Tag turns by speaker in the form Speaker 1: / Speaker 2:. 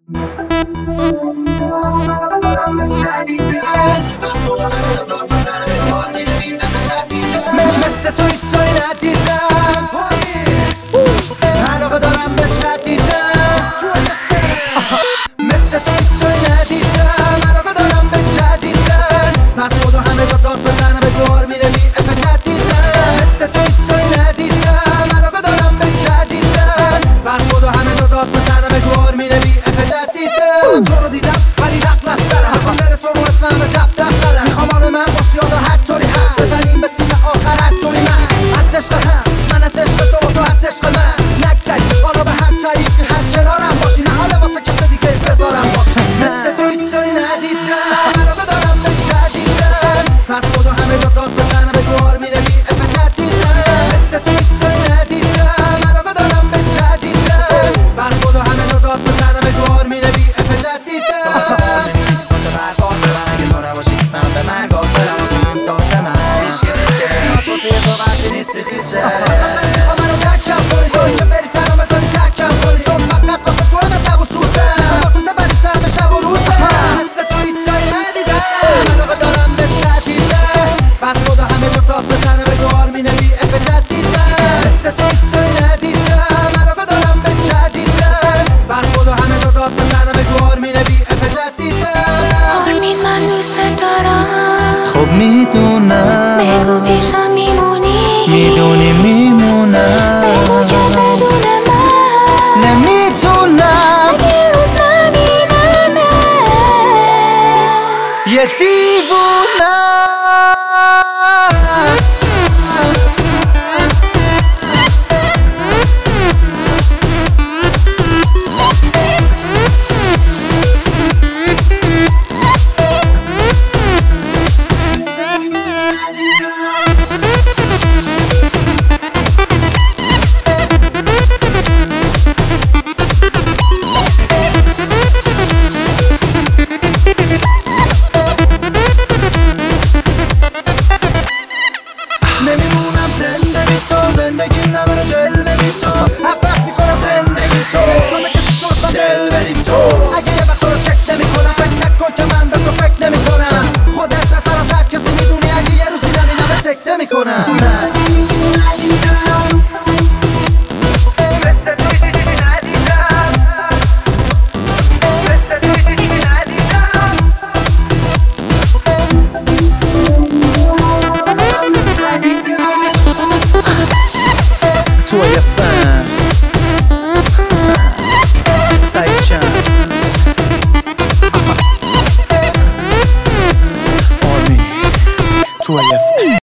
Speaker 1: مثل تو هیچ جایی ندیدم، علاقه دارم به جدیدم. مثل تو هیچ جایی ندیدم، علاقه دارم به جدیدن. پس خودو همه جا داد بزنم به دوار میره بی اف جدیدن. مثل تو هیچ جایی ندیدم، علاقه دارم به جدیدن. پس خودو همه جا داد بزنم به دوار میره بی اف جدیدن. تو رو دیدم ولی نقل از سرم، میخوام بره تو رو اسمم زبدم زدم. میخوام حال من باشی حالا هر طوری هست، بزنیم به سینه آخر هر دوری من. از عشق هم من از عشق تو و تو از عشق من نگذری، حالا به هر طریقی هست کنارم باشی، نه حالا واسه کسی دیگه بذارم باشی. مثل تو هیچ جایی ندیدم، علاقه دارم به جدیدن. پس خودو همه جا داد بزنم به دوار میره بی اف جدیدن. مثل تو هیچ جایی ندیدم، علاقه دارم به جدیدن. پس خودو همه جا داد بزنم به دوار میره بی اف جدیدن. واسه برقاسه من اگه تو نباشی من به مرگ حاضرم، من داسه من میشکه ریسکه احساس واسه تو وقتی نیستی خیزه. میخوام منو درکم کنی توی که بری تنها بذاری ترکم کنی، چون فقط واسه تو همه تب و سوزه با تو سبریش همه شب و روزه. مثل تو هیچ جایی ندیدم، علاقه دارم به جدیدن. پس خدا همه جا داد بزنه به دوار مینه بی اف جدیدن. مثل تو هیچ جایی ندیدم، علاقه دارم به جدیدن. پس خدا همه جا داد بزنه به دوار مینه بی اف جدیدن.
Speaker 2: آرمین من دوست دارم،
Speaker 1: خب میدونم،
Speaker 2: بگو پیشم میمونی،
Speaker 1: میدونی میمونم،
Speaker 2: بگو که بدون من
Speaker 1: نمیتونم
Speaker 2: اگه روز نبینمه
Speaker 1: یه دیوونم. نمیمونم زنده بی تو، زندگی نداره جلوه بی تو. عباس میکنم زندگی تو، همه کسی جز من دل بدی تو. اگه یه وقت رو چک نمی کنم فکر نکن که من به تو فکر نمی کنم. خودت بهتر از هر کسی میدونی، اگه یه روزی نبینم سکته میکنم. توی فن سعید شمس آرمین توی فن.